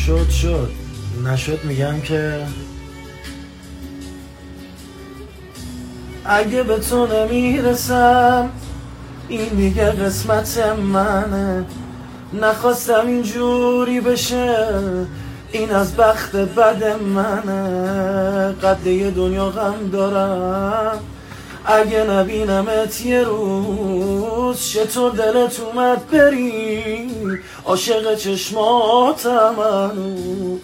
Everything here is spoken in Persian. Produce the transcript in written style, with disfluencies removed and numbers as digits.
شد نشد. میگم که اگه به تو نمیرسم این دیگه قسمت منه. نخواستم اینجوری بشه، این از بخت بد منه. قد یه دنیا غم دارم اگه نبینمت یه روز. چطور دلت اومد بری عاشق چشماتم هنوز.